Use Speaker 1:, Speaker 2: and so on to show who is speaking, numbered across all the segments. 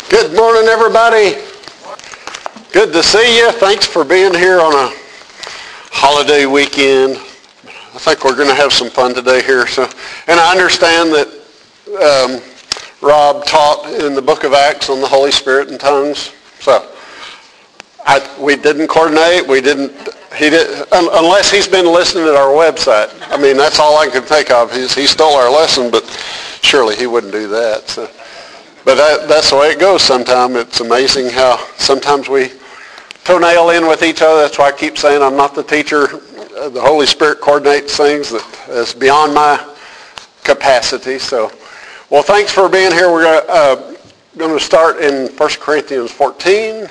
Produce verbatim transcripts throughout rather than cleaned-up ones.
Speaker 1: Good morning, everybody. Good to see you. Thanks for being here on a holiday weekend. I think we're going to have some fun today here. So, and I understand that um, Rob taught in the book of Acts on the Holy Spirit and tongues. So, I, we didn't coordinate. We didn't. He did un, unless he's been listening at our website. I mean, that's all I can think of. He's, he stole our lesson, but surely he wouldn't do that. So. But that, that's the way it goes sometimes. It's amazing how sometimes we toenail in with each other. That's why I keep saying I'm not the teacher. The Holy Spirit coordinates things that is beyond my capacity. So, well, thanks for being here. We're going to, uh, going to start in First Corinthians fourteen.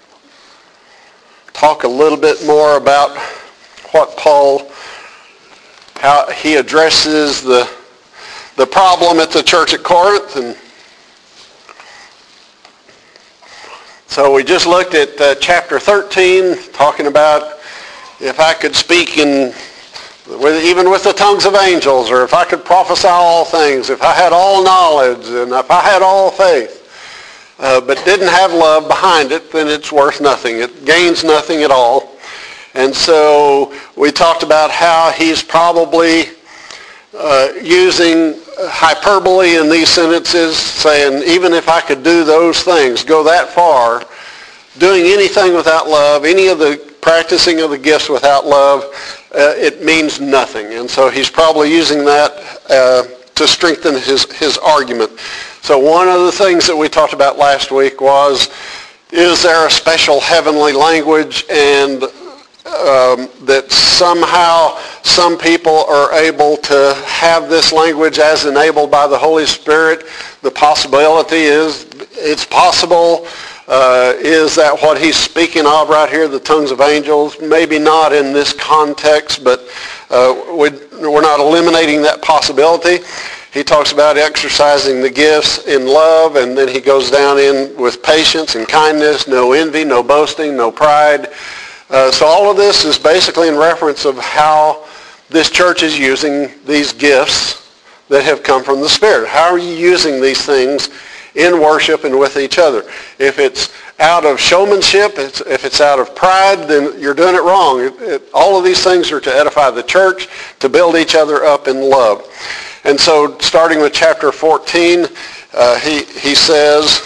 Speaker 1: Talk a little bit more about what Paul, how he addresses the the problem at the church at Corinth. And so we just looked at uh, chapter thirteen, talking about if I could speak in, with, even with the tongues of angels, or if I could prophesy all things, if I had all knowledge, and if I had all faith, uh, but didn't have love behind it, then it's worth nothing. It gains nothing at all. And so we talked about how he's probably uh, using hyperbole in these sentences, saying, even if I could do those things, go that far, doing anything without love, any of the practicing of the gifts without love, uh, it means nothing. And so he's probably using that uh, to strengthen his, his argument. So one of the things that we talked about last week was, is there a special heavenly language, and Um, that somehow some people are able to have this language as enabled by the Holy Spirit. The possibility is it's possible. Uh, is that what he's speaking of right here, the tongues of angels? Maybe not in this context, but uh, we, we're not eliminating that possibility. He talks about exercising the gifts in love, and then he goes down in with patience and kindness, no envy, no boasting, no pride. Uh, so all of this is basically in reference of how this church is using these gifts that have come from the Spirit. How are you using these things in worship and with each other? If it's out of showmanship, it's, if it's out of pride, then you're doing it wrong. It, it, all of these things are to edify the church, to build each other up in love. And so starting with chapter fourteen, uh, he, he says...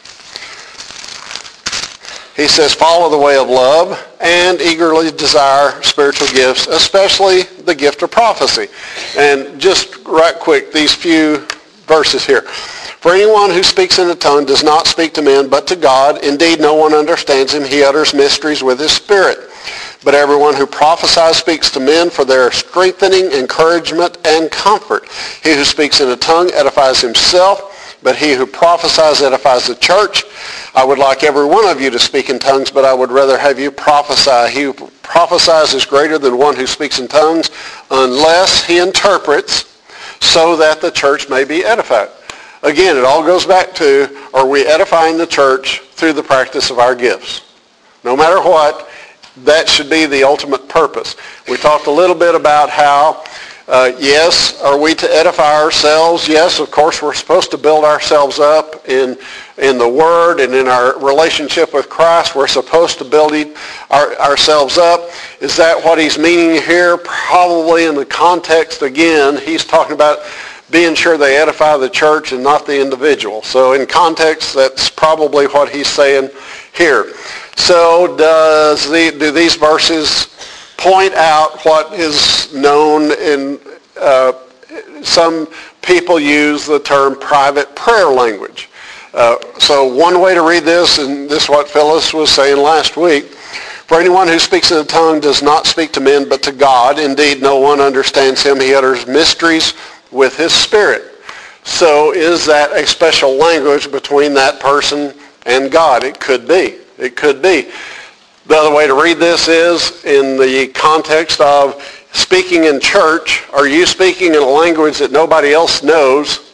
Speaker 1: He says, follow the way of love and eagerly desire spiritual gifts, especially the gift of prophecy. And just right quick, these few verses here. For anyone who speaks in a tongue does not speak to men, but to God. Indeed, no one understands him. He utters mysteries with his spirit. But everyone who prophesies speaks to men for their strengthening, encouragement, and comfort. He who speaks in a tongue edifies himself, but he who prophesies edifies the church. I would like every one of you to speak in tongues, but I would rather have you prophesy. He who prophesies is greater than one who speaks in tongues, unless he interprets, so that the church may be edified. Again, it all goes back to, are we edifying the church through the practice of our gifts? No matter what, that should be the ultimate purpose. We talked a little bit about how Uh, yes, are we to edify ourselves? Yes, of course, we're supposed to build ourselves up in in the Word and in our relationship with Christ. We're supposed to build our, ourselves up. Is that what he's meaning here? Probably in the context, again, he's talking about being sure they edify the church and not the individual. So in context, that's probably what he's saying here. So does the, do these verses point out what is known in, uh, some people use the term private prayer language. Uh, so one way to read this, and this is what Phyllis was saying last week, for anyone who speaks in a tongue does not speak to men but to God. Indeed, no one understands him. He utters mysteries with his spirit. So is that a special language between that person and God? It could be. It could be. The other way to read this is in the context of speaking in church. Are you speaking in a language that nobody else knows?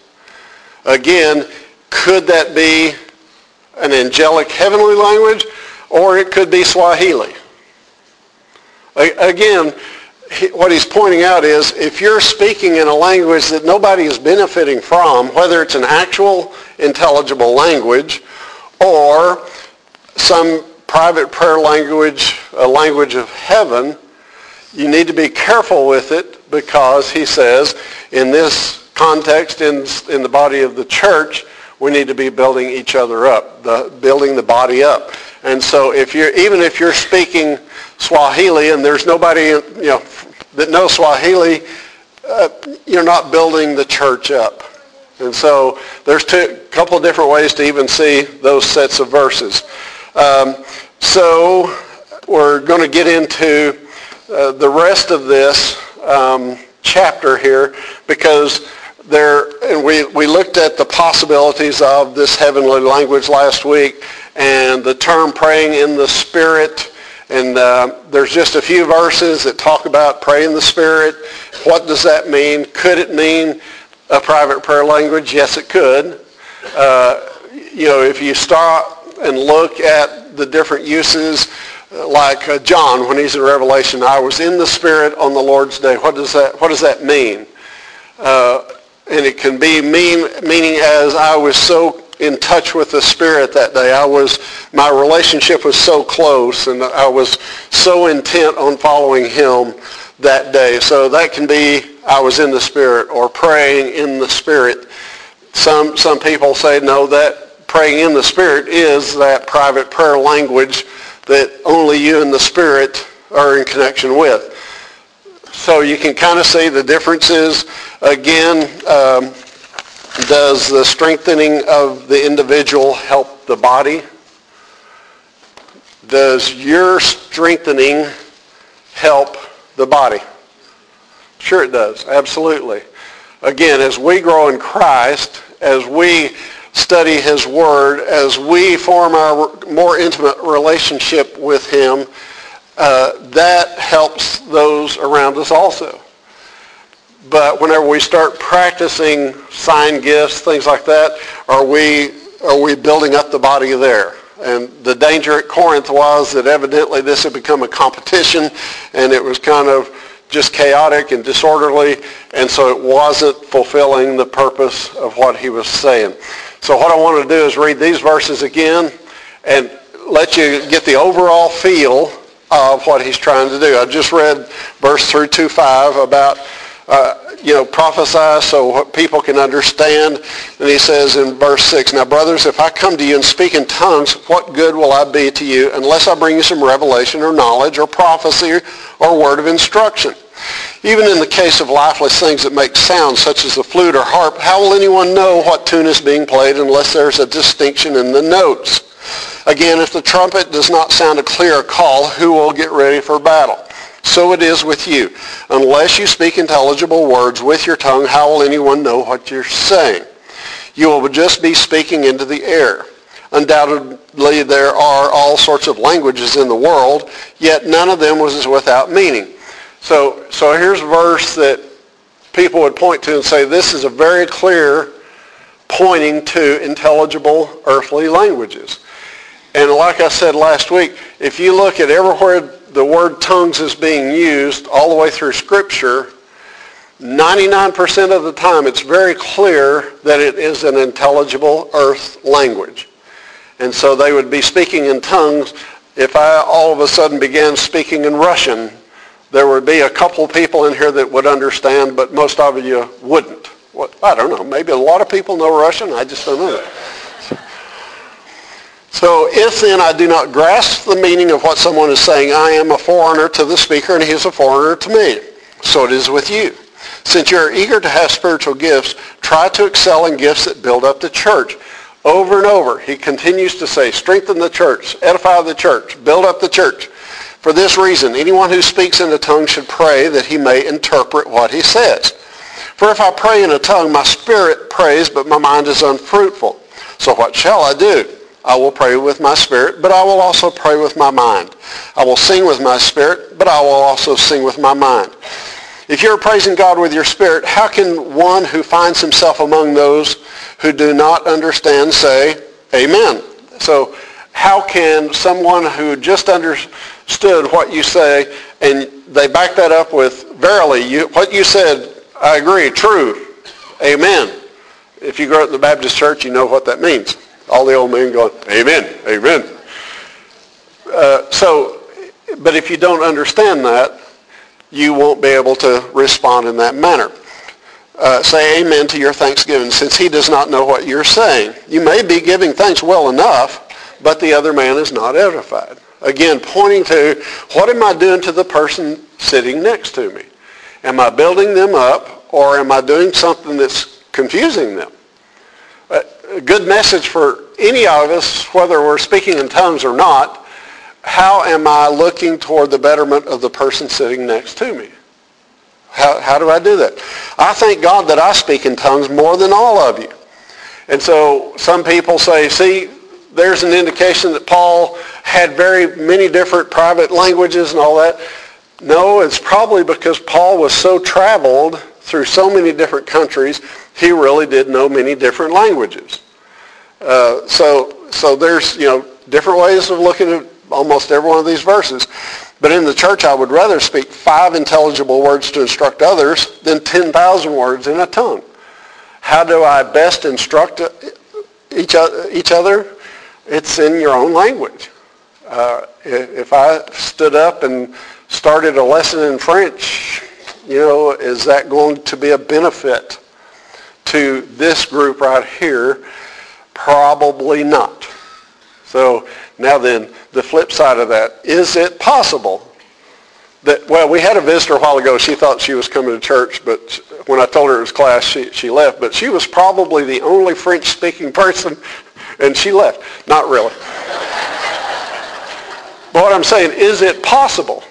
Speaker 1: Again, could that be an angelic heavenly language, or it could be Swahili? Again, what he's pointing out is if you're speaking in a language that nobody is benefiting from, whether it's an actual intelligible language or some private prayer language, a language of heaven, you need to be careful with it, because he says in this context, in, in the body of the church, we need to be building each other up, the, building the body up. And so if you're, even if you're speaking Swahili and there's nobody, you know, that knows Swahili, uh, you're not building the church up. And so there's a couple of different ways to even see those sets of verses. Um, so we're going to get into uh, the rest of this um, chapter here, because there, and we, we looked at the possibilities of this heavenly language last week, and the term praying in the Spirit. And uh, there's just a few verses that talk about pray in the Spirit. What does that mean? Could it mean a private prayer language? Yes, it could. Uh, you know, if you stop and look at the different uses, like uh, John, when he's in Revelation, I was in the Spirit on the Lord's day. What does that, what does that mean? Uh, and it can be mean, meaning as I was so in touch with the Spirit that day. I was, my relationship was so close, and I was so intent on following him that day. So that can be, I was in the Spirit, or praying in the Spirit. Some some people say, no, that praying in the Spirit is that private prayer language that only you and the Spirit are in connection with. So you can kind of see the differences. Again, um, does the strengthening of the individual help the body? Does your strengthening help the body? Sure it does, absolutely. Again, as we grow in Christ, as we study his word, as we form our more intimate relationship with him, uh, that helps those around us also. But whenever we start practicing sign gifts, things like that, are we are we building up the body there? And the danger at Corinth was that evidently this had become a competition, and it was kind of just chaotic and disorderly, and so it wasn't fulfilling the purpose of what he was saying. So what I want to do is read these verses again and let you get the overall feel of what he's trying to do. I just read verse through two five about Uh, you know, prophesy so what people can understand. And he says in verse six, now brothers, if I come to you and speak in tongues, what good will I be to you unless I bring you some revelation or knowledge or prophecy or word of instruction? Even in the case of lifeless things that make sound, such as the flute or harp, how will anyone know what tune is being played unless there's a distinction in the notes? Again, if the trumpet does not sound a clear call, who will get ready for battle? So it is with you. Unless you speak intelligible words with your tongue, how will anyone know what you're saying? You will just be speaking into the air. Undoubtedly, there are all sorts of languages in the world, yet none of them was without meaning. So, so here's a verse that people would point to and say, this is a very clear pointing to intelligible earthly languages. And like I said last week, if you look at everywhere the word tongues is being used all the way through Scripture, ninety-nine percent of the time it's very clear that it is an intelligible earth language. And so they would be speaking in tongues. If I all of a sudden began speaking in Russian, there would be a couple of people in here that would understand, but most of you wouldn't. What, I don't know. Maybe a lot of people know Russian. I just don't know that. So if then I do not grasp the meaning of what someone is saying, I am a foreigner to the speaker and he is a foreigner to me. So it is with you. Since you are eager to have spiritual gifts, try to excel in gifts that build up the church. Over and over, he continues to say, strengthen the church, edify the church, build up the church. For this reason, anyone who speaks in a tongue should pray that he may interpret what he says. For if I pray in a tongue, my spirit prays, but my mind is unfruitful. So what shall I do? I will pray with my spirit, but I will also pray with my mind. I will sing with my spirit, but I will also sing with my mind. If you're praising God with your spirit, how can one who finds himself among those who do not understand say, Amen? So how can someone who just understood what you say, and they back that up with, verily, you, what you said, I agree, true, amen. If you grew up in the Baptist church, you know what that means. All the old men going, amen, amen. Uh, so, but if you don't understand that, you won't be able to respond in that manner. Uh, say amen to your thanksgiving, since he does not know what you're saying. You may be giving thanks well enough, but the other man is not edified. Again, pointing to, what am I doing to the person sitting next to me? Am I building them up, or am I doing something that's confusing them? A good message for any of us, whether we're speaking in tongues or not, how am I looking toward the betterment of the person sitting next to me? How, how do I do that? I thank God that I speak in tongues more than all of you. And so some people say, see, there's an indication that Paul had very many different private languages and all that. No, it's probably because Paul was so traveled through so many different countries, he really did know many different languages. Uh, so, so there's, you know, different ways of looking at almost every one of these verses. But in the church, I would rather speak five intelligible words to instruct others than ten thousand words in a tongue. How do I best instruct each each other? It's in your own language. Uh, if I stood up and started a lesson in French, you know, is that going to be a benefit to this group right here? Probably not. So now then, the flip side of that, is it possible that, well, we had a visitor a while ago. She thought she was coming to church, but when I told her it was class, she, she left. But she was probably the only French-speaking person, and she left. Not really. But what I'm saying, is it possible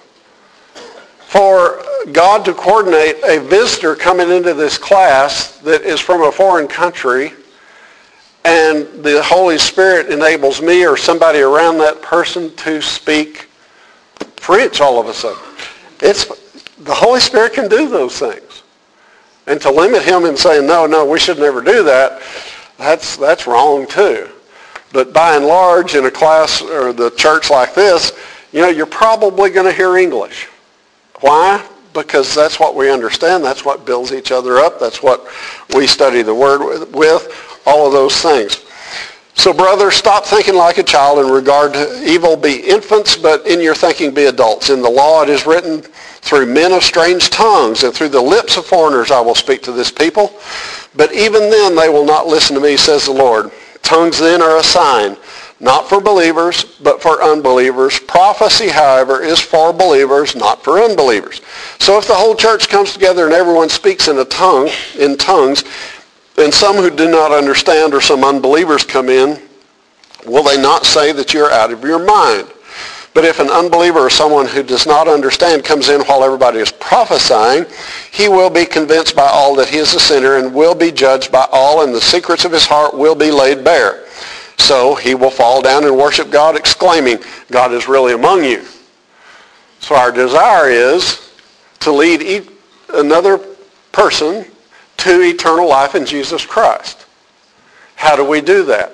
Speaker 1: for God to coordinate a visitor coming into this class that is from a foreign country, and the Holy Spirit enables me or somebody around that person to speak French all of a sudden? It's, the Holy Spirit can do those things. And to limit him in saying, no, no, we should never do that, that's, that's wrong too. But by and large, in a class or the church like this, you know, you're probably going to hear English. Why? Because that's what we understand. That's what builds each other up. That's what we study the Word with. All of those things. So, brothers, stop thinking like a child in regard to evil. Be infants, but in your thinking be adults. In the law it is written, through men of strange tongues and through the lips of foreigners I will speak to this people. But even then they will not listen to me, says the Lord. Tongues then are a sign, not for believers, but for unbelievers. Prophecy, however, is for believers, not for unbelievers. So if the whole church comes together and everyone speaks in a tongue, in tongues, and some who do not understand or some unbelievers come in, will they not say that you're out of your mind? But if an unbeliever or someone who does not understand comes in while everybody is prophesying, he will be convinced by all that he is a sinner and will be judged by all, and the secrets of his heart will be laid bare. So he will fall down and worship God, exclaiming, God is really among you. So our desire is to lead another person to eternal life in Jesus Christ. How do we do that?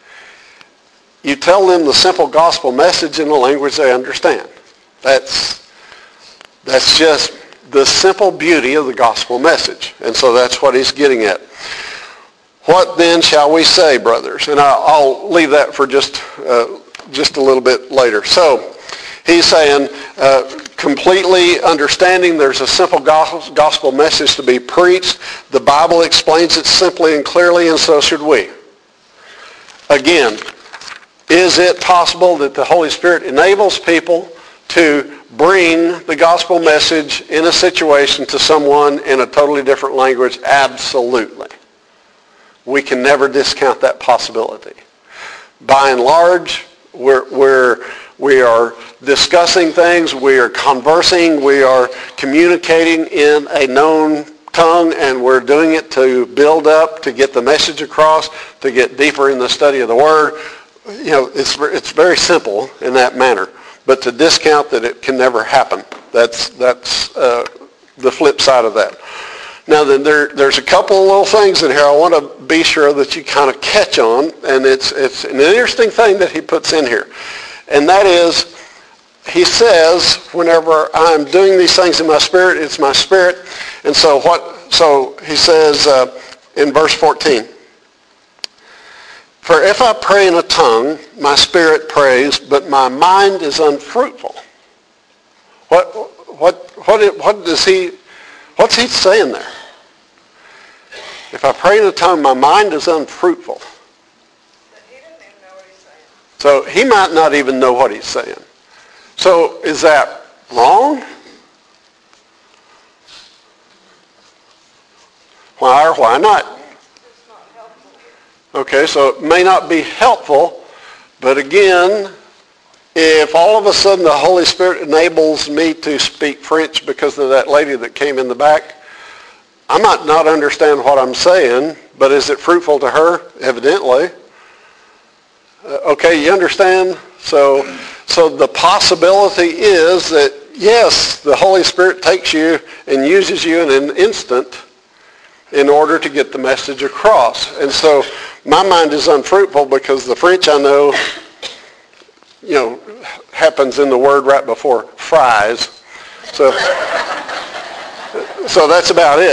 Speaker 1: You tell them the simple gospel message in a language they understand. That's, that's just the simple beauty of the gospel message. And so that's what he's getting at. What then shall we say, brothers? And I'll, I'll leave that for just, uh, just a little bit later. So he's saying, uh, completely understanding there's a simple gospel message to be preached. The Bible explains it simply and clearly, and so should we. Again, is it possible that the Holy Spirit enables people to bring the gospel message in a situation to someone in a totally different language? Absolutely. We can never discount that possibility. By and large, we're, we're We are discussing things, we are conversing, we are communicating in a known tongue, and we're doing it to build up, to get the message across, to get deeper in the study of the Word. You know, it's it's very simple in that manner. But to discount that it can never happen, that's that's uh, the flip side of that. Now then, there, there's a couple of little things in here I want to be sure that you kind of catch on, and it's it's an interesting thing that he puts in here. And that is, he says, whenever I'm doing these things in my spirit, it's my spirit. And so what? So he says uh, in verse fourteen, For if I pray in a tongue, my spirit prays, but my mind is unfruitful. What, what, what, what does he, what's he saying there? If I pray in a tongue, my mind is unfruitful.
Speaker 2: But he doesn't even know what he's saying.
Speaker 1: So he might not even know what he's saying. So is that wrong? Why or why not?
Speaker 2: It's not helpful.
Speaker 1: Okay, so it may not be helpful, but again, if all of a sudden the Holy Spirit enables me to speak French because of that lady that came in the back, I might not understand what I'm saying, but is it fruitful to her? Evidently. Uh, okay, you understand? So, so the possibility is that, yes, the Holy Spirit takes you and uses you in an instant in order to get the message across. And so my mind is unfruitful because the French I know, you know, happens in the word right before fries. So, so that's about it.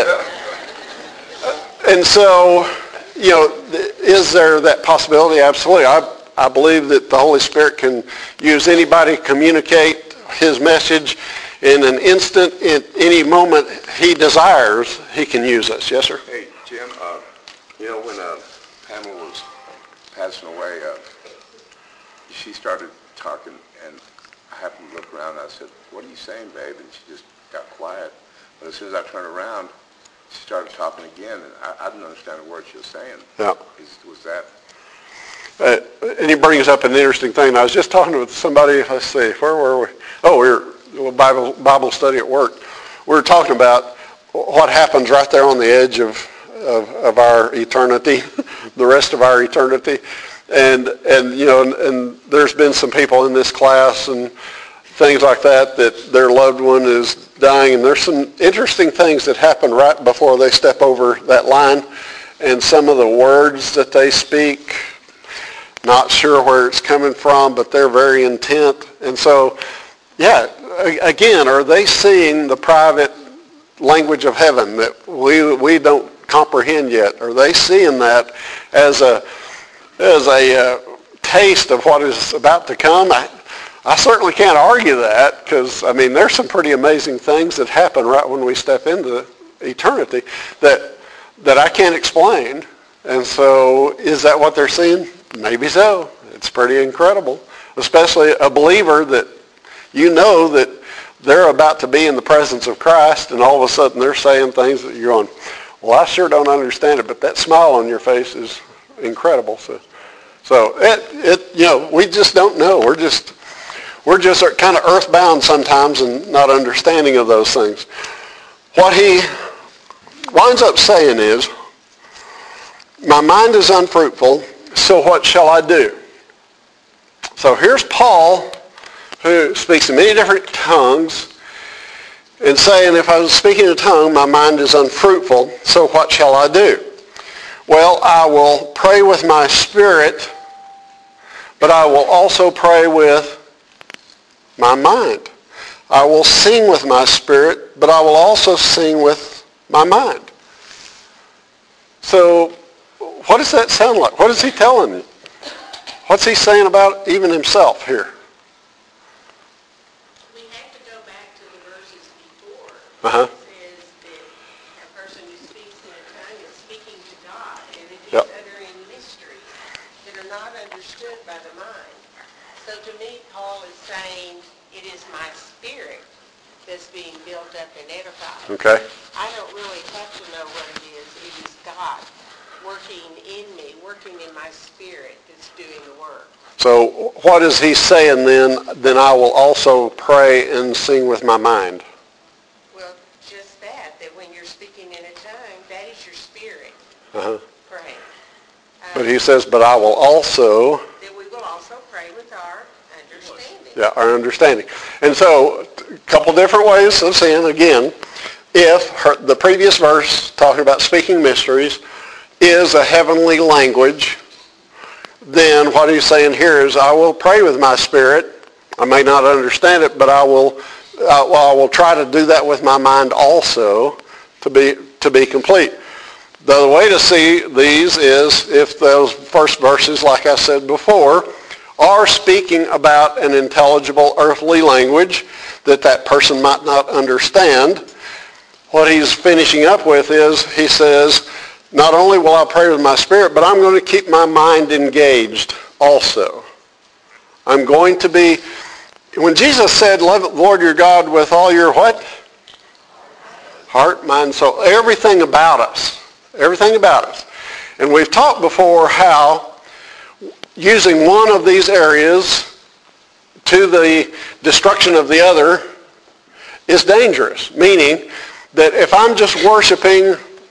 Speaker 1: And so, you know, is there that possibility? Absolutely. I, I believe that the Holy Spirit can use anybody to communicate his message in an instant, in any moment he desires, he can use us. Yes, sir?
Speaker 3: Hey, Jim, uh, you know, when uh, Pamela was passing away, uh, she started talking, and I happened to look around, and I said, "What are you saying, babe?" And she just got quiet. But as soon as I turned around, she started talking again, and I, I didn't understand a word she was saying.
Speaker 1: Yeah.
Speaker 3: Is, was that...
Speaker 1: Uh, and he brings up an interesting thing. I was just talking with somebody, let's see, where were we? Oh, we were Bible Bible study at work. We were talking about what happens right there on the edge of, of, of our eternity, the rest of our eternity. And, and you know, and, and there's been some people in this class and things like that that their loved one is dying. And there's some interesting things that happen right before they step over that line. And some of the words that they speak, not sure where it's coming from, but they're very intent. And so, yeah, again, are they seeing the private language of heaven that we we don't comprehend yet? Are they seeing that as a as a uh, taste of what is about to come? I, I certainly can't argue that because, I mean, there's some pretty amazing things that happen right when we step into eternity that that I can't explain. And so is that what they're seeing? Maybe so. It's pretty incredible, especially a believer that you know that they're about to be in the presence of Christ, and all of a sudden they're saying things that you're going, well, I sure don't understand it, but that smile on your face is incredible. So, so it, it, you know, we just don't know. We're just, we're just kind of earthbound sometimes and not understanding of those things. What he winds up saying is, my mind is unfruitful, so what shall I do? So here's Paul, who speaks in many different tongues, and saying, if I was speaking in a tongue, my mind is unfruitful, so what shall I do? Well, I will pray with my spirit, but I will also pray with my mind. I will sing with my spirit, but I will also sing with my mind. So what does that sound like? What is he telling you? What's he saying about even himself here?
Speaker 4: We have to go back to the verses before.
Speaker 1: Uh-huh.
Speaker 4: It says that a person who speaks in a tongue is speaking to God, and it is
Speaker 1: Yep.
Speaker 4: uttering mysteries that are not understood by the mind. So to me, Paul is saying, it is my spirit that's being built up and edified.
Speaker 1: Okay.
Speaker 4: I don't really have to know what it is. It is God working in me, working in my spirit that's doing the work.
Speaker 1: So what is he saying then? Then I will also pray and sing with my mind.
Speaker 4: Well, just that, that when you're speaking in a tongue, that is your spirit
Speaker 1: Uh-huh.
Speaker 4: praying. Um,
Speaker 1: But he says, but I will also,
Speaker 4: that we will also pray with our understanding.
Speaker 1: yeah, our understanding. And so a couple different ways of saying, again, if her, the previous verse talking about speaking mysteries is a heavenly language, then what he's saying here is, I will pray with my spirit. I may not understand it, but I will, uh, well, I will try to do that with my mind also to be to be complete. The way to see these is if those first verses, like I said before, are speaking about an intelligible earthly language that that person might not understand. What he's finishing up with is, he says, not only will I pray with my spirit, but I'm going to keep my mind engaged also. I'm going to be, when Jesus said, love the Lord your God with all your what? Heart, mind, soul. Everything about us. Everything about us. And we've talked before how using one of these areas to the destruction of the other is dangerous. Meaning that if I'm just worshiping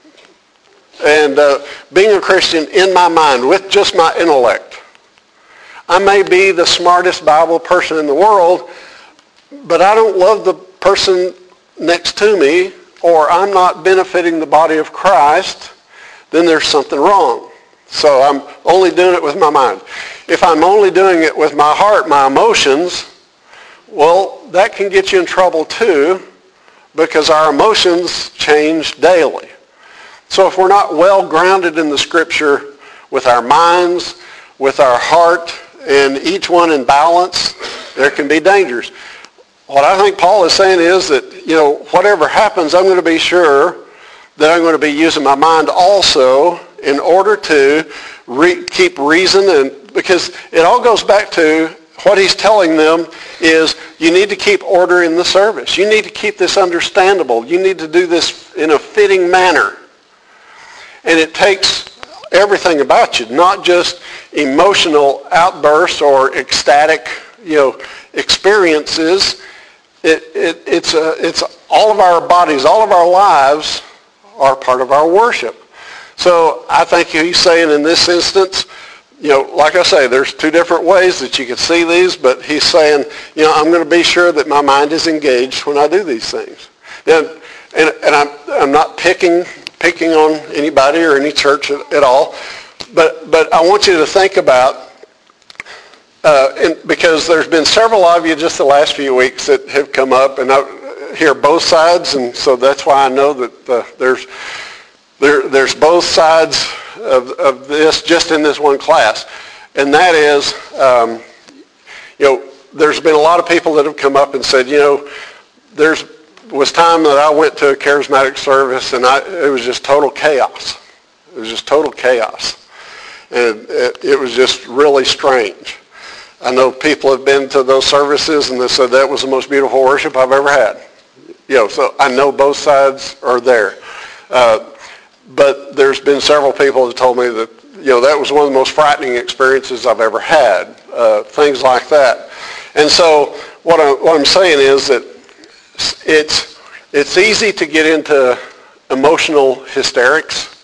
Speaker 1: and uh, being a Christian in my mind with just my intellect, I may be the smartest Bible person in the world, but I don't love the person next to me, or I'm not benefiting the body of Christ, then there's something wrong. So I'm only doing it with my mind. If I'm only doing it with my heart, my emotions, well, that can get you in trouble too, because our emotions change daily. So if we're not well grounded in the Scripture with our minds, with our heart, and each one in balance, there can be dangers. What I think Paul is saying is that, you know, whatever happens, I'm going to be sure that I'm going to be using my mind also in order to re- keep reason, and because it all goes back to what he's telling them is you need to keep order in the service. You need to keep this understandable. You need to do this in a fitting manner. And it takes everything about you, not just emotional outbursts or ecstatic, you know, experiences. It, it, it's, a, it's all of our bodies, all of our lives are part of our worship. So I think he's saying in this instance, you know, like I say, there's two different ways that you could see these, but he's saying, you know, I'm going to be sure that my mind is engaged when I do these things. And, and, and I'm, I'm not picking picking on anybody or any church at, at all, but but I want you to think about, uh, and because there's been several of you just the last few weeks that have come up, and I hear both sides, and so that's why I know that uh, there's there there's both sides of, of this just in this one class, and that is, um, you know, there's been a lot of people that have come up and said, you know, there's was time that I went to a charismatic service and I, it was just total chaos. It was just total chaos. And it, it was just really strange. I know people have been to those services and they said that was the most beautiful worship I've ever had. You know, so I know both sides are there. Uh, but there's been several people that told me that, you know, that was one of the most frightening experiences I've ever had. Uh, things like that. And so what, I, what I'm saying is that It's it's easy to get into emotional hysterics.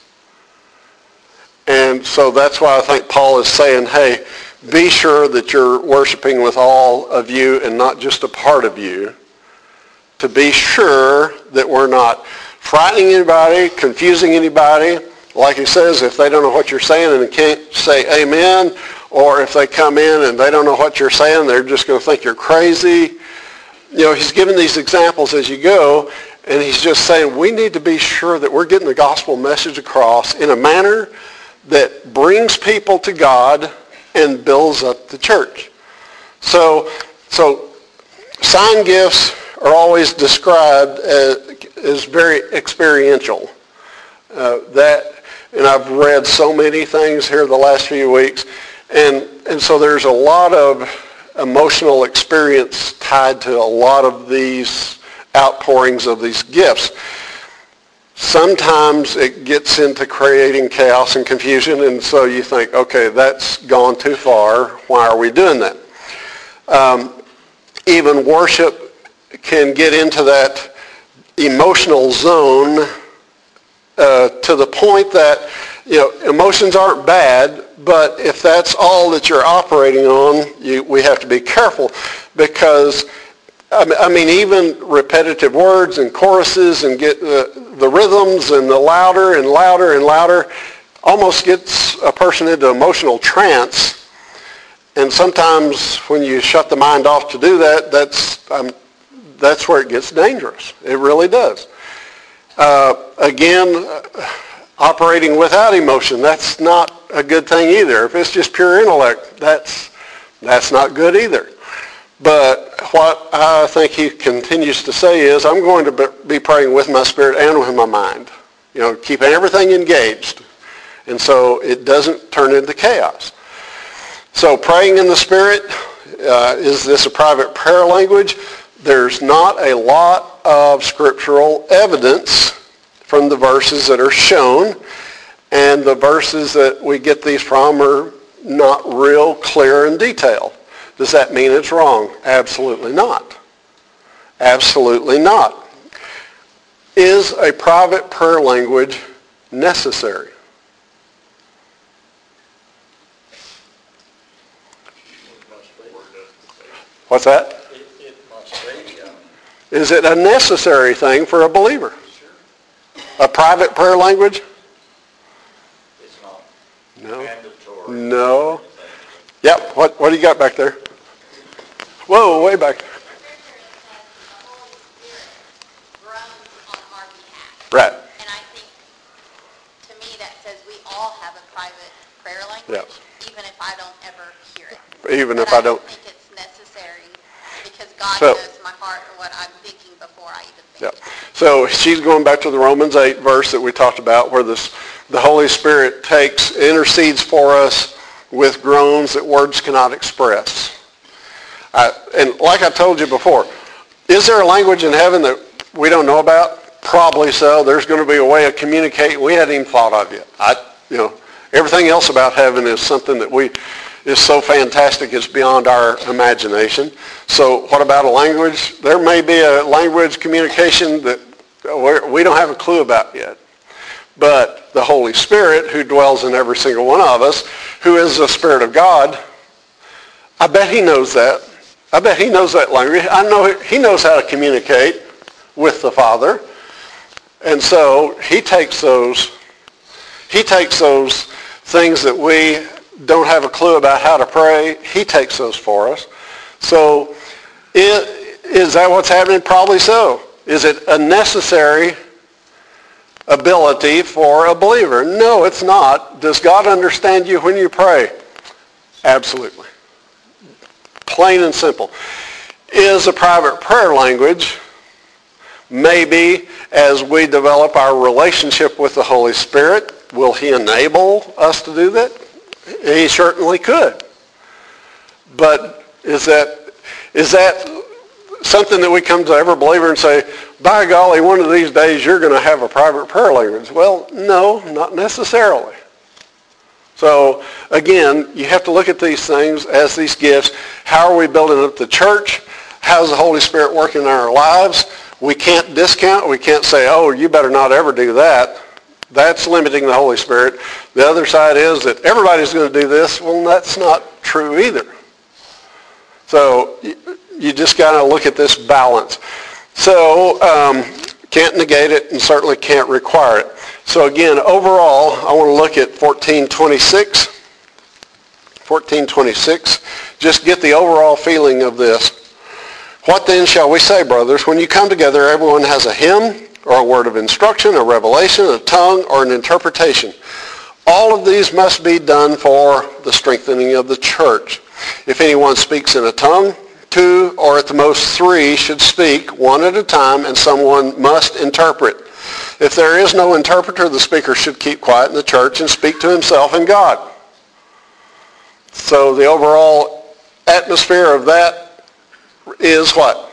Speaker 1: And so that's why I think Paul is saying, hey, be sure that you're worshiping with all of you and not just a part of you, to be sure that we're not frightening anybody, confusing anybody. Like he says, if they don't know what you're saying and they can't say amen, or if they come in and they don't know what you're saying, they're just going to think you're crazy. You know, he's giving these examples as you go, and he's just saying we need to be sure that we're getting the gospel message across in a manner that brings people to God and builds up the church. So, so sign gifts are always described as, as very experiential. Uh, that, and I've read so many things here the last few weeks, and and so there's a lot of emotional experience tied to a lot of these outpourings of these gifts. Sometimes it gets into creating chaos and confusion, and so you think, okay, that's gone too far. Why are we doing that? Um, even worship can get into that emotional zone uh, to the point that, you know, emotions aren't bad, but if that's all that you're operating on, you, we have to be careful, because, I mean, even repetitive words and choruses and get the, the rhythms and the louder and louder and louder almost gets a person into emotional trance. And sometimes when you shut the mind off to do that, that's, um, that's where it gets dangerous. It really does. Uh, again, operating without emotion. That's not a good thing either. If it's just pure intellect, that's that's not good either. But what I think he continues to say is, I'm going to be praying with my spirit and with my mind. You know, keeping everything engaged. And so it doesn't turn into chaos. So praying in the Spirit, uh, is this a private prayer language? There's not a lot of scriptural evidence from the verses that are shown, and the verses that we get these from are not real clear in detail. Does that mean it's wrong? Absolutely not. Absolutely not. Is a private prayer language necessary? What's that?
Speaker 5: It, it must be. Um,
Speaker 1: Is it a necessary thing for a believer?
Speaker 5: sure.
Speaker 1: A private prayer language?
Speaker 5: It's not
Speaker 1: No.
Speaker 5: mandatory.
Speaker 1: No. Yep. What What do you got back there? Whoa, way back. Right.
Speaker 6: And I think, to me, that says we all have a private prayer language,
Speaker 1: Yes.
Speaker 6: even if I don't ever hear it.
Speaker 1: Even
Speaker 6: But
Speaker 1: if I don't.
Speaker 6: think it's necessary because God
Speaker 1: So-
Speaker 6: knows my heart and what I'm thinking before I even think.
Speaker 1: Yep. So she's going back to the Romans eight verse that we talked about, where this the Holy Spirit takes intercedes for us with groans that words cannot express. I, and like I told you before, is there a language in heaven that we don't know about? Probably so. There's going to be a way of communicating we hadn't even thought of yet. I, you know, everything else about heaven is something that we is so fantastic it's beyond our imagination. So what about a language? There may be a language communication that we're, we don't have a clue about yet. But the Holy Spirit, who dwells in every single one of us, who is the Spirit of God, I bet he knows that. I bet he knows that language. I know he knows how to communicate with the Father. And so he takes those, he takes those things that we don't have a clue about how to pray. He takes those for us. So it, is that what's happening? Probably so. Is it a necessary ability for a believer? No, it's not. Does God understand you when you pray? Absolutely. Plain and simple. Is a private prayer language? Maybe as we develop our relationship with the Holy Spirit, will he enable us to do that? He certainly could. But is that is that something that we come to every believer and say, by golly, one of these days you're going to have a private prayer language? Well, no, not necessarily. So again, you have to look at these things as these gifts. How are we building up the church? How's the Holy Spirit working in our lives? We can't discount. We can't say, oh, you better not ever do that. That's limiting the Holy Spirit. The other side is that everybody's going to do this. Well, that's not true either. So you just got to look at this balance. So um, can't negate it and certainly can't require it. So again, overall, I want to look at fourteen twenty-six. fourteen twenty-six. Just get the overall feeling of this. What then shall we say, brothers? When you come together, everyone has a hymn or a word of instruction, a revelation, a tongue, or an interpretation. All of these must be done for the strengthening of the church. If anyone speaks in a tongue, two or at the most three should speak, one at a time, and someone must interpret. If there is no interpreter, the speaker should keep quiet in the church and speak to himself and God. So the overall atmosphere of that is what?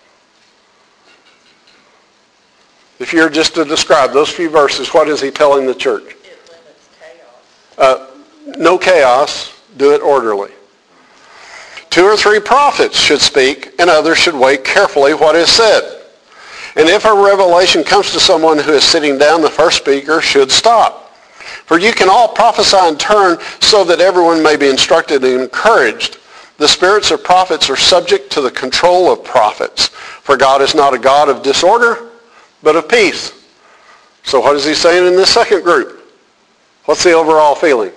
Speaker 1: If you're just to describe those few verses, what is he telling the church?
Speaker 4: It limits chaos.
Speaker 1: Uh, no chaos, do it orderly. Two or three prophets should speak, and others should weigh carefully what is said. And if a revelation comes to someone who is sitting down, the first speaker should stop. For you can all prophesy in turn so that everyone may be instructed and encouraged. The spirits of prophets are subject to the control of prophets. For God is not a God of disorder, but of peace. So what is he saying in this second group? What's the overall feeling?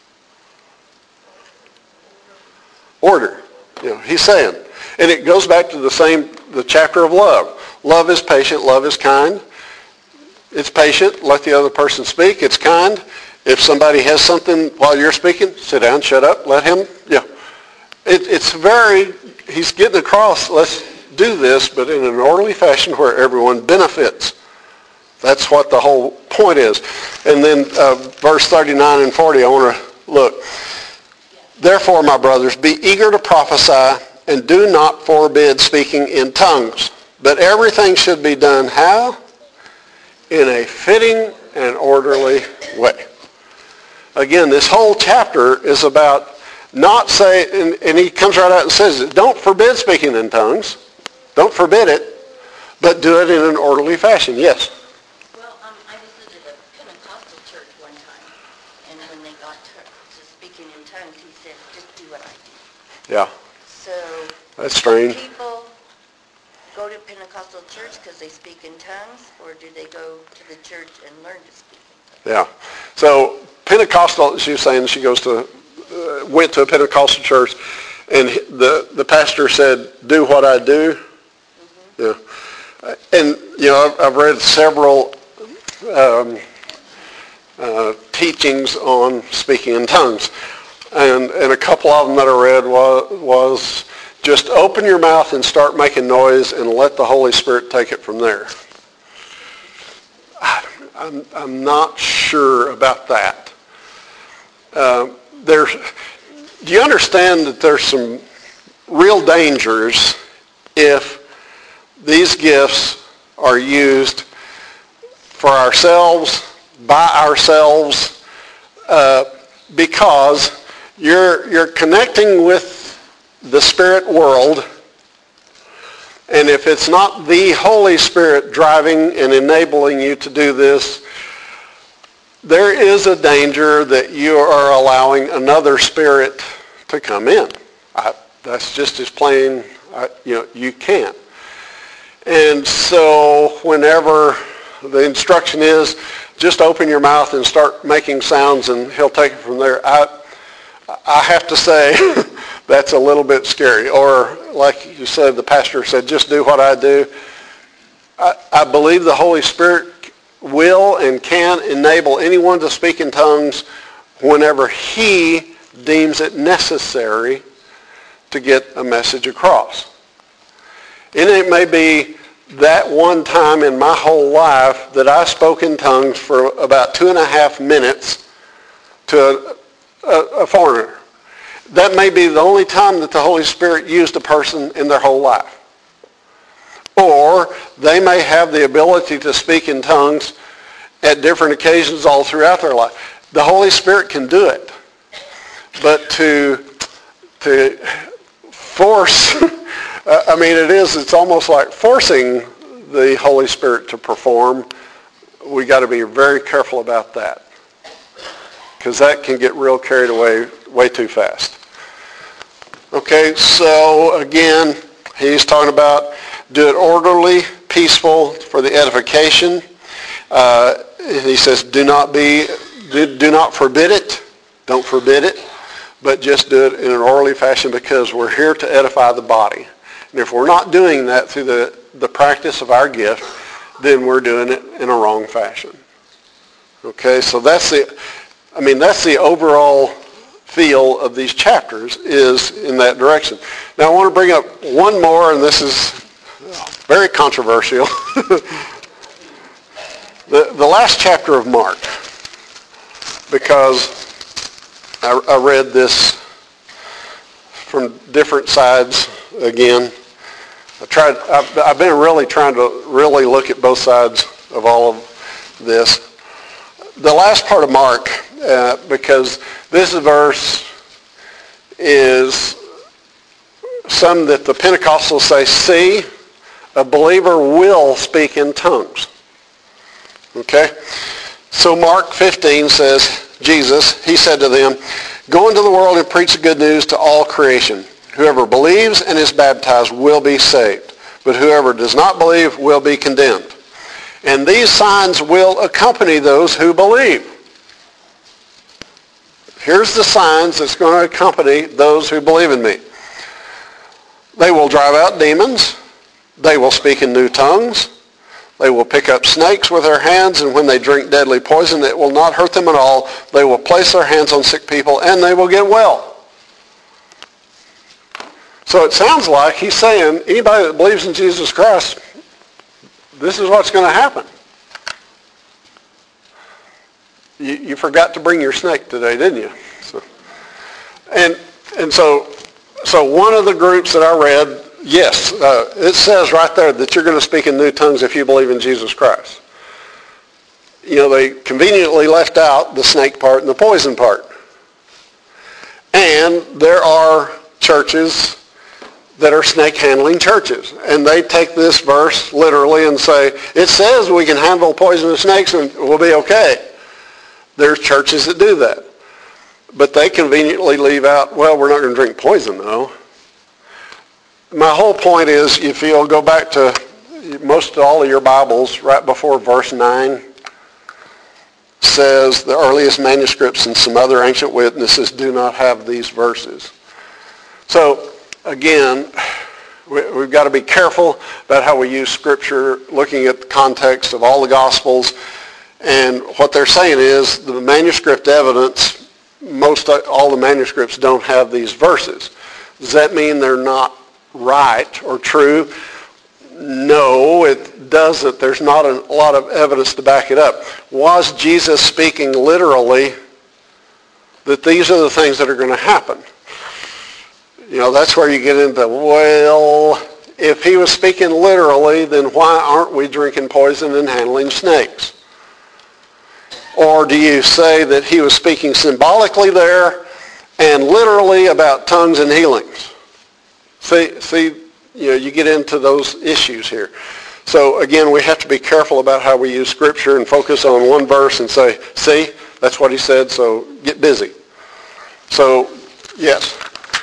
Speaker 1: Order. You know, he's saying. And it goes back to the same, the chapter of love. Love is patient, love is kind. It's patient. Let the other person speak. It's kind. If somebody has something while you're speaking, sit down, shut up, let him, yeah. It, it's very, he's getting across, let's do this, but in an orderly fashion where everyone benefits. That's what the whole point is. And then uh, verse thirty-nine and forty, I want to look. Therefore, my brothers, be eager to prophesy and do not forbid speaking in tongues. But everything should be done how? In a fitting and orderly way. Again, this whole chapter is about not say, and, and he comes right out and says it, don't forbid speaking in tongues. Don't forbid it, but do it in an orderly fashion. Yes?
Speaker 7: Well, um, I visited a Pentecostal church one time, and when they got to, to speaking in tongues, he said, just do what I do.
Speaker 1: Yeah.
Speaker 7: So,
Speaker 1: That's strange.
Speaker 7: do people go to Pentecostal church because they speak in tongues, or do they go to the church and learn to speak in tongues?
Speaker 1: Yeah. So Pentecostal, she was saying she goes to, uh, went to a Pentecostal church, and the, the pastor said, do what I do. Yeah. And, you know, I've, I've read several um, uh, teachings on speaking in tongues. And, and a couple of them that I read was, was just open your mouth and start making noise and let the Holy Spirit take it from there. I'm, I'm not sure about that. Uh, there's, do you understand that there's some real dangers if these gifts are used for ourselves, by ourselves, uh, because you're you're connecting with the spirit world, and if it's not the Holy Spirit driving and enabling you to do this, there is a danger that you are allowing another spirit to come in. I, that's just as plain, I, you know, you can't. And so whenever the instruction is, just open your mouth and start making sounds and he'll take it from there, I, I have to say that's a little bit scary. Or like you said, the pastor said, just do what I do. I, I believe the Holy Spirit will and can enable anyone to speak in tongues whenever he deems it necessary to get a message across. And it may be that one time in my whole life that I spoke in tongues for about two and a half minutes to a, a, a foreigner. That may be the only time that the Holy Spirit used a person in their whole life. Or they may have the ability to speak in tongues at different occasions all throughout their life. The Holy Spirit can do it. But to, to force... I mean, it is, it's almost like forcing the Holy Spirit to perform. We got to be very careful about that, because that can get real carried away way too fast. Okay, so again, he's talking about do it orderly, peaceful, for the edification. Uh, he says do not be, do, do not forbid it. Don't forbid it, but just do it in an orderly fashion, because we're here to edify the body. And if we're not doing that through the, the practice of our gift, then we're doing it in a wrong fashion. Okay, so that's the, I mean, that's the overall feel of these chapters, is in that direction. Now I want to bring up one more, and this is very controversial. the, the last chapter of Mark, because I, I read this from different sides again. I tried, I've, I've been really trying to really look at both sides of all of this. The last part of Mark, uh, because this verse is some that the Pentecostals say, see, a believer will speak in tongues. Okay? So Mark fifteen says, Jesus, he said to them, go into the world and preach the good news to all creation. Whoever believes and is baptized will be saved, but whoever does not believe will be condemned. And these signs will accompany those who believe. Here's the signs that's going to accompany those who believe in me. They will drive out demons. They will speak in new tongues. They will pick up snakes with their hands, and when they drink deadly poison, it will not hurt them at all. They will place their hands on sick people, and they will get well. So it sounds like he's saying, anybody that believes in Jesus Christ, this is what's going to happen. You, you forgot to bring your snake today, didn't you? So, and and so, so one of the groups that I read, yes, uh, it says right there that you're going to speak in new tongues if you believe in Jesus Christ. You know, they conveniently left out the snake part and the poison part. And there are churches that are snake handling churches. And they take this verse literally and say, it says we can handle poisonous snakes and we'll be okay. There's churches that do that. But they conveniently leave out, well, we're not going to drink poison though. My whole point is, if you'll go back to most all of your Bibles, right before verse nine, says the earliest manuscripts and some other ancient witnesses do not have these verses. So, again, we, we've got to be careful about how we use Scripture, looking at the context of all the Gospels. And what they're saying is the manuscript evidence, most all the manuscripts don't have these verses. Does that mean they're not right or true? No, it doesn't. There's not a lot of evidence to back it up. Was Jesus speaking literally that these are the things that are going to happen? You know, that's where you get into, well, if he was speaking literally, then why aren't we drinking poison and handling snakes? Or do you say that he was speaking symbolically there and literally about tongues and healings? See, see, you know, you get into those issues here. So again, we have to be careful about how we use Scripture and focus on one verse and say, see, that's what he said, so get busy. So, yes.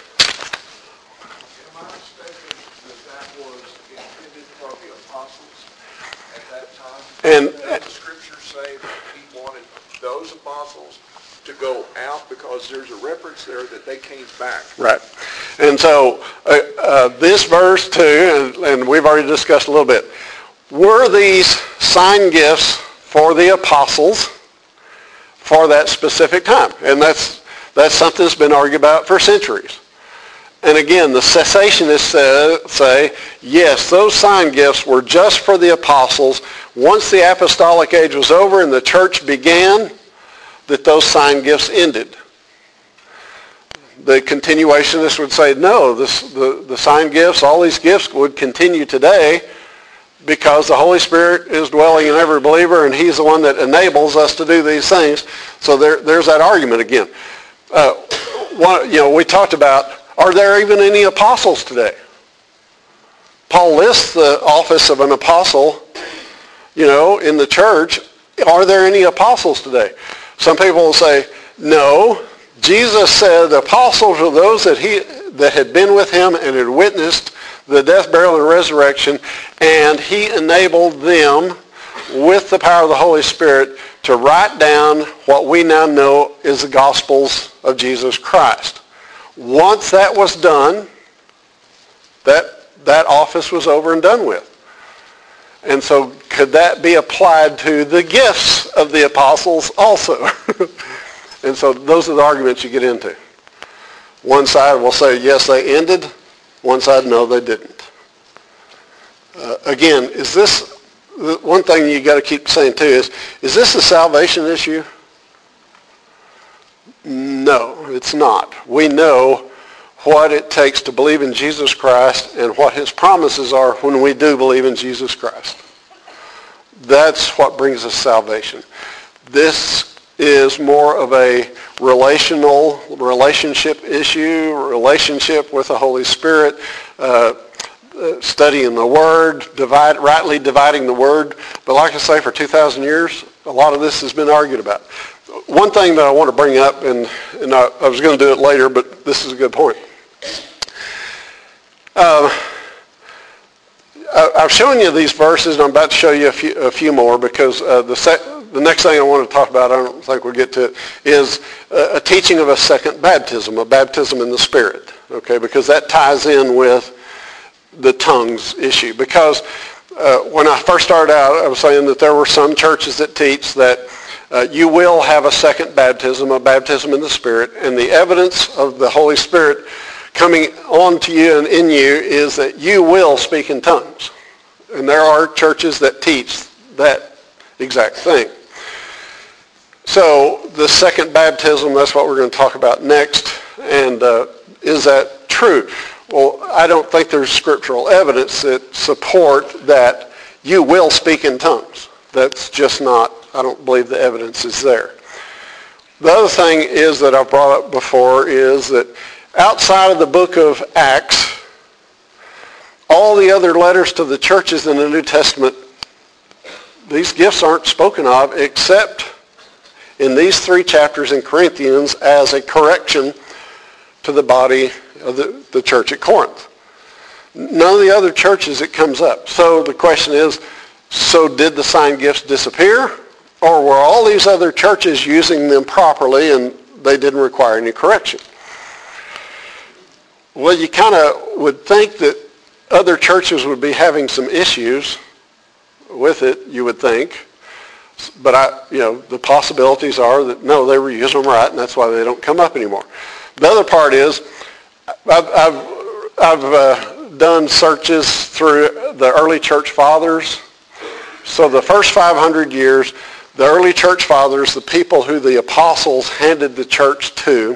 Speaker 8: Am I mistaken that that was intended for the apostles at that time?
Speaker 1: And
Speaker 8: Did the Scripture say that he wanted those apostles to go out, because there's a reference there that they came back?
Speaker 1: Right. And so uh, uh, this verse too, and, and we've already discussed a little bit, were these sign gifts for the apostles for that specific time? And that's that's something that's been argued about for centuries. And again, the cessationists say, say, yes, those sign gifts were just for the apostles. Once the apostolic age was over and the church began, that those sign gifts ended. The continuationists would say, no, this, the, the sign gifts, all these gifts would continue today because the Holy Spirit is dwelling in every believer and he's the one that enables us to do these things. So there, there's that argument again. Uh, one, you know, we talked about, are there even any apostles today? Paul lists the office of an apostle, you know, in the church. Are there any apostles today? Some people will say, no. Jesus said apostles are those that he that had been with him and had witnessed the death, burial, and resurrection, and he enabled them with the power of the Holy Spirit to write down what we now know is the Gospels of Jesus Christ. Once that was done, that, that office was over and done with. And so could that be applied to the gifts of the apostles also? And so those are the arguments you get into. One side will say, yes, they ended. One side, no, they didn't. Uh, again, is this, one thing you got to keep saying too is, is this a salvation issue? No, it's not. We know what it takes to believe in Jesus Christ and what his promises are when we do believe in Jesus Christ. That's what brings us salvation. This is more of a relational relationship issue, relationship with the Holy Spirit, uh, studying the Word, divide, rightly dividing the Word. But like I say, for two thousand years, a lot of this has been argued about. One thing that I want to bring up, and, and I, I was going to do it later, but this is a good point. Uh, I, I've shown you these verses, and I'm about to show you a few, a few more, because uh, the sec- the next thing I want to talk about, I don't think we'll get to it, is a, a teaching of a second baptism, a baptism in the Spirit, okay, because that ties in with the tongues issue. Because uh, when I first started out, I was saying that there were some churches that teach that uh, you will have a second baptism, a baptism in the Spirit, and the evidence of the Holy Spirit coming on to you and in you is that you will speak in tongues. And there are churches that teach that exact thing. So the second baptism, that's what we're going to talk about next. And uh, is that true? Well, I don't think there's scriptural evidence that support that you will speak in tongues. That's just not, I don't believe the evidence is there. The other thing is that I've brought up before is that outside of the book of Acts, all the other letters to the churches in the New Testament, these gifts aren't spoken of except in these three chapters in Corinthians as a correction to the body of the, the church at Corinth. None of the other churches it comes up. So the question is, so did the sign gifts disappear? Or were all these other churches using them properly and they didn't require any correction? Well, you kind of would think that other churches would be having some issues with it, you would think. But I, you know, the possibilities are that no, they were using them right, and that's why they don't come up anymore. The other part is, I've, I've, I've uh, done searches through the early church fathers. So the first five hundred years, the early church fathers, the people who the apostles handed the church to,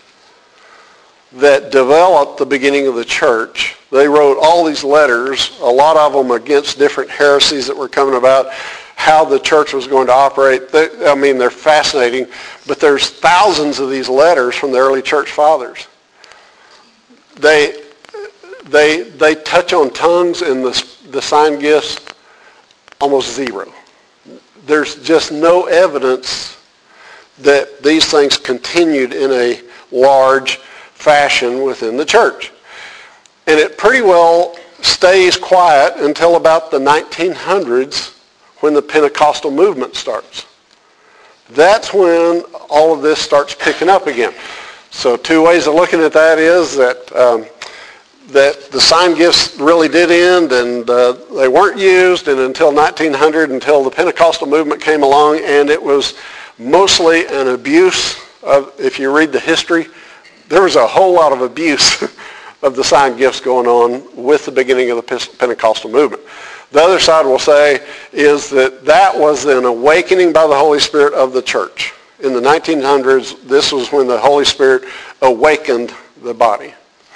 Speaker 1: that developed the beginning of the church, they wrote all these letters, a lot of them against different heresies that were coming about, how the church was going to operate. They, I mean, they're fascinating, but there's thousands of these letters from the early church fathers. They, they, they touch on tongues and the, the sign gifts almost zero. There's just no evidence that these things continued in a large fashion within the church. And it pretty well stays quiet until about the nineteen hundreds when the Pentecostal movement starts. That's when all of this starts picking up again. So two ways of looking at that is that um, that the sign gifts really did end and uh, they weren't used, and until nineteen hundred, until the Pentecostal movement came along, and it was mostly an abuse of, if you read the history, there was a whole lot of abuse of the sign gifts going on with the beginning of the Pentecostal movement. The other side will say is that that was an awakening by the Holy Spirit of the church. In the nineteen hundreds, this was when the Holy Spirit awakened the body.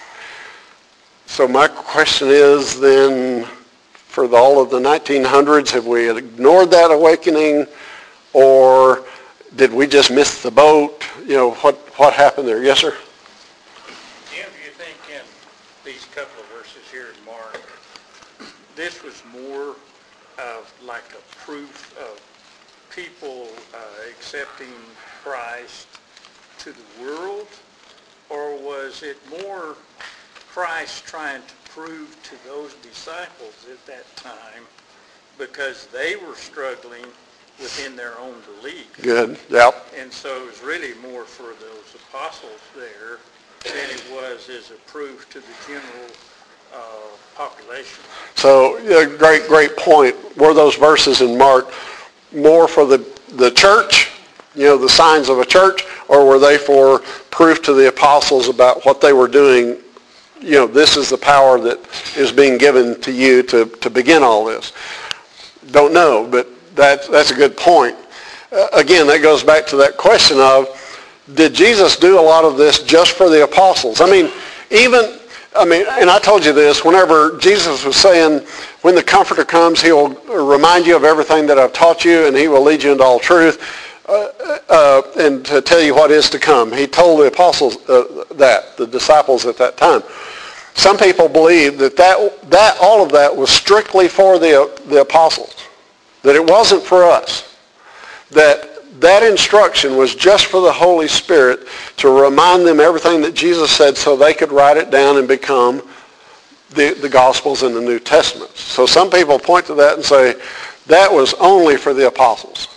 Speaker 1: So my question is then, for the, all of the nineteen hundreds, have we ignored that awakening, or did we just miss the boat? You know, what, what happened there? Yes, sir?
Speaker 5: Jim, do you think in these couple of verses here in Mark, this was more of like a proof of people uh, accepting Christ to the world, or was it more Christ trying to prove to those disciples at that time, because they were struggling within their own belief?
Speaker 1: Good, yep.
Speaker 5: And so it was really more for those apostles there than it was as a proof to the general uh, population.
Speaker 1: So, yeah, great, great point. Were those verses in Mark more for the, the church, you know, the signs of a church, or were they for proof to the apostles about what they were doing? You know, this is the power that is being given to you to, to begin all this. Don't know, but that, that's a good point. Uh, again, that goes back to that question of, did Jesus do a lot of this just for the apostles? I mean, even, I mean, and I told you this, whenever Jesus was saying, when the Comforter comes, he'll remind you of everything that I've taught you, and he will lead you into all truth, uh, uh, and to tell you what is to come. He told the apostles uh, that, the disciples at that time. Some people believe that, that that all of that was strictly for the, the apostles, that it wasn't for us, that that instruction was just for the Holy Spirit to remind them everything that Jesus said so they could write it down and become the, the Gospels in the New Testament. So some people point to that and say that was only for the apostles.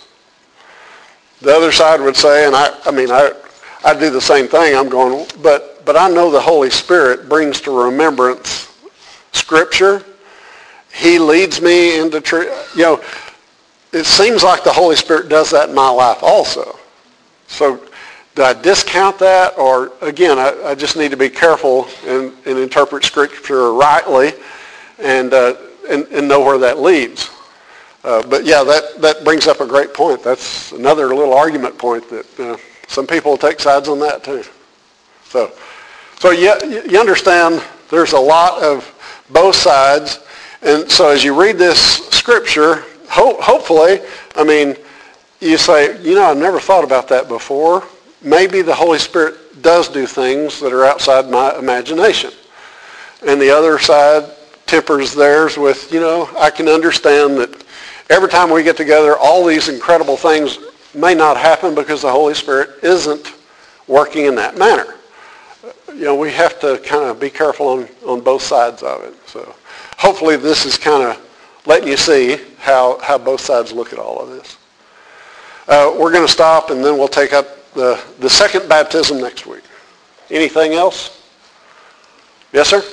Speaker 1: The other side would say, and I, I mean, I, I do the same thing, I'm going, but, but I know the Holy Spirit brings to remembrance Scripture, he leads me into truth. You know, it seems like the Holy Spirit does that in my life also. So do I discount that? Or, again, I, I just need to be careful and, and interpret Scripture rightly and, uh, and, and know where that leads. Uh, but, yeah, that, that brings up a great point. That's another little argument point that uh, some people will take sides on that too. So, so you, you understand there's a lot of both sides. And so as you read this Scripture, ho- hopefully, I mean, you say, you know, I've never thought about that before. Maybe the Holy Spirit does do things that are outside my imagination. And the other side tempers theirs with, you know, I can understand that every time we get together, all these incredible things may not happen because the Holy Spirit isn't working in that manner. You know, we have to kind of be careful on, on both sides of it. So hopefully this is kind of letting you see how, how both sides look at all of this. Uh, we're going to stop and then we'll take up the, the second baptism next week. Anything else? Yes, sir?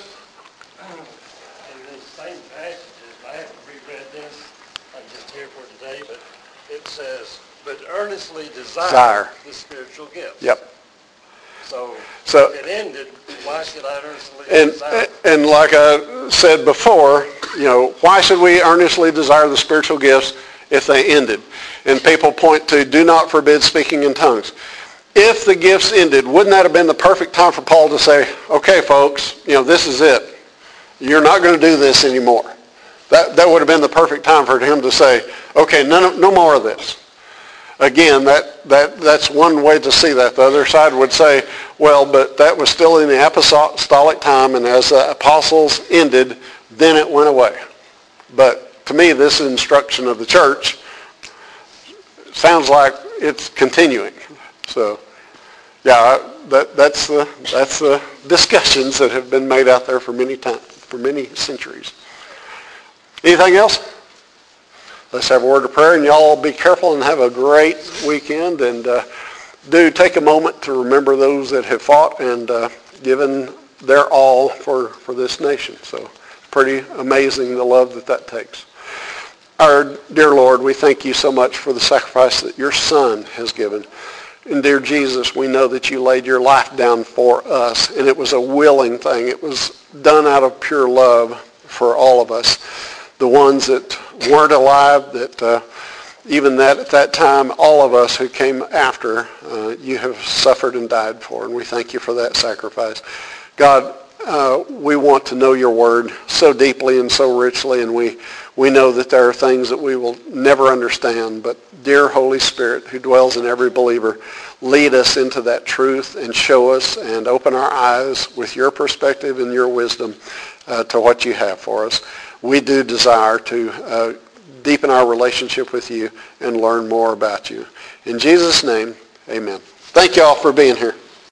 Speaker 9: In these same passages, I haven't reread this, I'm just here for today, but it says, but earnestly desire,
Speaker 1: Desire.
Speaker 9: the spiritual gifts.
Speaker 1: Yep.
Speaker 9: So,
Speaker 1: So-
Speaker 9: if it ended, why should I earnestly
Speaker 1: And,
Speaker 9: desire?
Speaker 1: and like I said before, you know, why should we earnestly desire the spiritual gifts if they ended? And people point to, do not forbid speaking in tongues. If the gifts ended, wouldn't that have been the perfect time for Paul to say, okay, folks, you know, this is it. You're not going to do this anymore. That, that would have been the perfect time for him to say, okay, no, no more of this. Again, that, that, that's one way to see that. The other side would say, well, but that was still in the apostolic time, and as the apostles ended, then it went away. But to me, this instruction of the church sounds like it's continuing. So, yeah, that, that's the that's the discussions that have been made out there for many times, for many centuries. Anything else? Let's have a word of prayer, and y'all be careful and have a great weekend. And uh, do take a moment to remember those that have fought and uh, given their all for, for this nation. So, pretty amazing the love that that takes. Our dear Lord, we thank you so much for the sacrifice that your Son has given. And dear Jesus, we know that you laid your life down for us, and it was a willing thing. It was done out of pure love for all of us. The ones that weren't alive, that uh, even that at that time, all of us who came after, uh, you have suffered and died for, and we thank you for that sacrifice. God, uh, we want to know your word so deeply and so richly, and we, we know that there are things that we will never understand, but dear Holy Spirit, who dwells in every believer, lead us into that truth and show us and open our eyes with your perspective and your wisdom uh, to what you have for us. We do desire to uh, deepen our relationship with you and learn more about you. In Jesus' name, amen. Thank you all for being here.